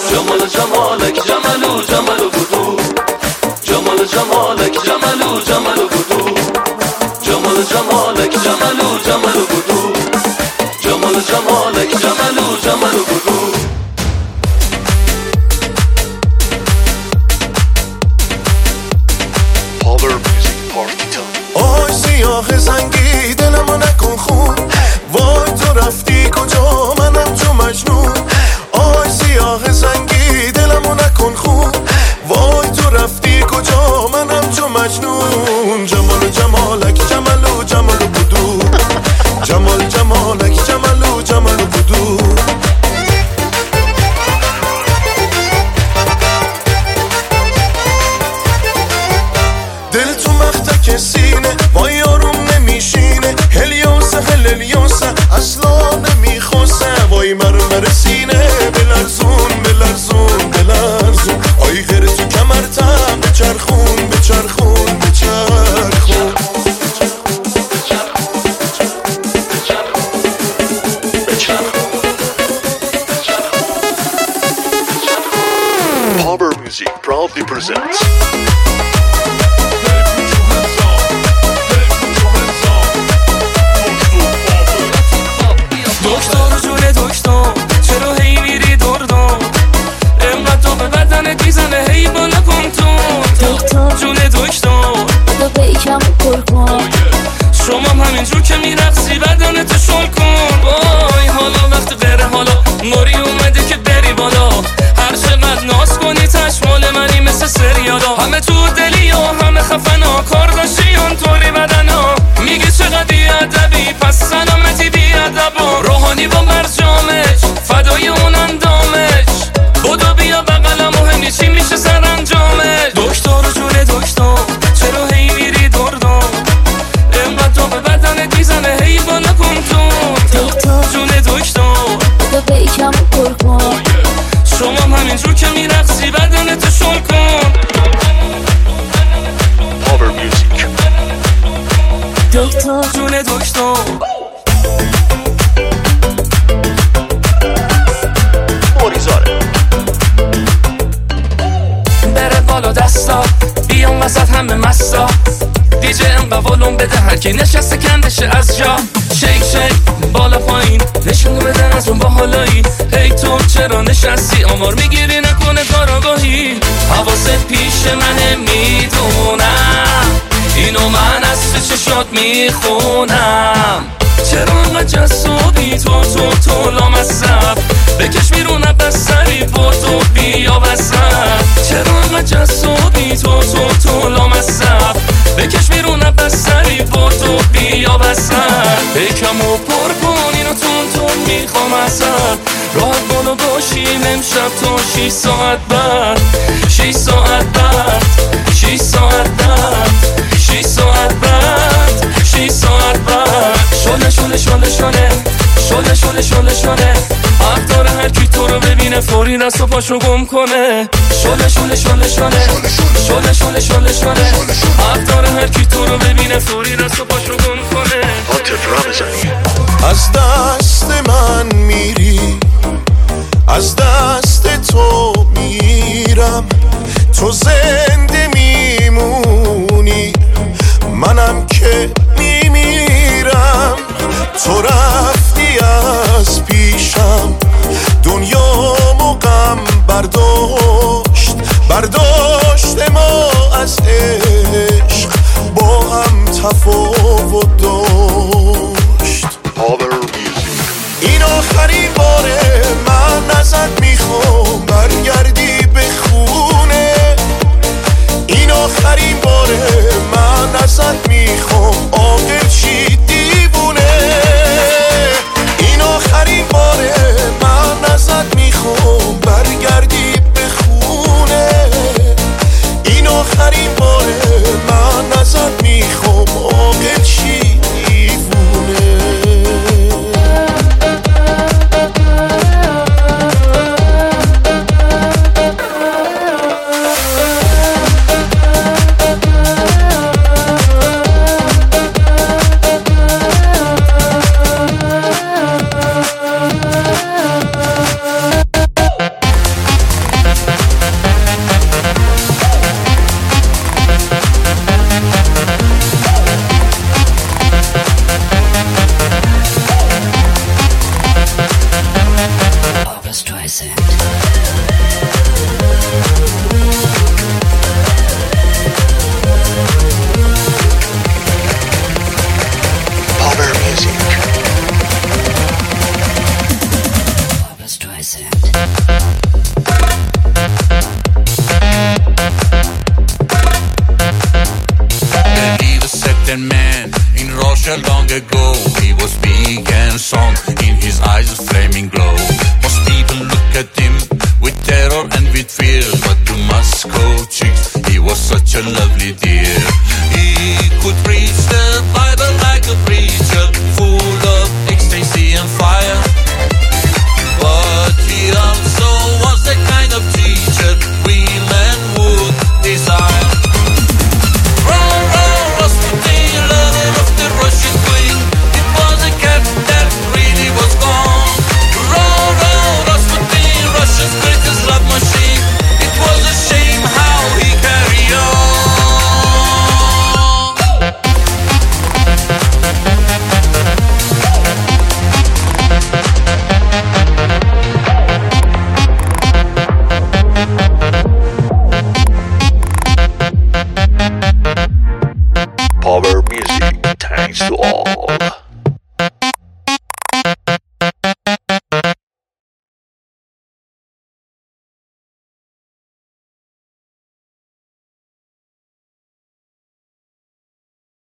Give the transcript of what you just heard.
جمال جمالک جمالو جمالو بودو جمال جمالک جمالو جمالو بودو جمال جمالک جمالو جمالو بودو جمال جمالک جمالو جمالو بودو آی سیاه زنگی دلمو نکن خون وای تو رفتی کجا منم چو مجنون آی سیاه زنگی دلمو نکن خون وای تو رفتی کجا منم چو مجنون جمال جمالک جمالو جمالو بودو جمال جمالک جمالو جمالو بودو دل تو مختک سینه وای آروم نمیشینه هلیوسه هلیوسه اصلا نمیخوسه وای مرمر سینه بلرزون بلرزون بلرزون آی غیر تو کمرتم بچرخون بچرخون بچرخون Power Music proudly presents دکتر جون دکتر چرا هی میری دردم انقدر تو به بدنت میزنه هی بالا کن تو دکتر جون دکتر بدا بیکم پر کن شما همینجور که میرقصی بدنتو شل کن وای حالا وقت غیره حالا موری اومده که بری بالا هر چقدر ناز کنی تشمال منی مثل سریالا همه تو دلی و همه خفنا کار داشتی اونطوری بدنا میگه چقدر بیادبی پس سلامتی بیادبا روحانی با مرجامش فدای اون اندامش بودو بیا بقلم مهمی چی میشه سر انجامش دکتر جون دکتر چرا هی میری دردم انقدر تو به بدنت میزنه هی بالا کن تو دکتر جون دکتر بدا بیکم پر کن شما همینجور که میرقصی بدنتو شل کن Power Music دکتر جون دکتر Morizare بره بالا دستا بیان وسط همه مستا دیجه انقدر ولوم بده هرکی نشسته کندشه از جا شیک شیک بالا پایین نشون بده از اون باحالایی هی تو چرا نشستی آمار میگیری نکنه کاراگاهی حواست پیش منه میدونم اینو من از تو چشات میخونم چرا انقدر جذابی تو لامصب بکش بیرون بستری بودو بیا وسط چرا انقدر جذابی تو لامصب بکش بیرون بستری بودو بیا وسط یکمو پر کن اینو تون میخوام ازت راحت بالا باشیم امشب تا 6 ساعت بعد 6 ساعت بعد 6 ساعت بعد 6 ساعت بعد 6 ساعت بعد شله شله شله شله شله شله شله شله حق داره هر کی تو رو ببینه فوری دست و پاشو گم کنه شله شله شله شله شله شله شله شله حق داره هر کی تو رو ببینه فوری دست و پاشو گم کنه Atif Ramazani از دست من میری از دست تو میرم تو زنده میمونی منم که میمیرم تو رفتی از پیشم دنیامو غم برداشت ما از عشق با هم تفاوت داشت Power Music این آخرین باره من ازت میخوام برگردی به خونه این آخرین باره من ازت میخوام عاقل شی دیوونه این آخرین باره من ازت میخوام برگردی به خونه Barbra Streisand. Power Music. Barbra Streisand. Believe a certain man in Russia long ago. He was big and strong, in his eyes a flaming glow. Most people look at him with terror and with fear, but to Moscow chicks he was such a lovely dear. He could preach the Bible like a preacher, full of ecstasy and fire. But he also was the kind of teacher women would desire. Row, row, Rasputin, lover of the Russian queen. It was a cat that really was gone. Row, row, Rasputin, Russia's greatest love machine. It was a shame how he carried on. Power Music. Thanks to all.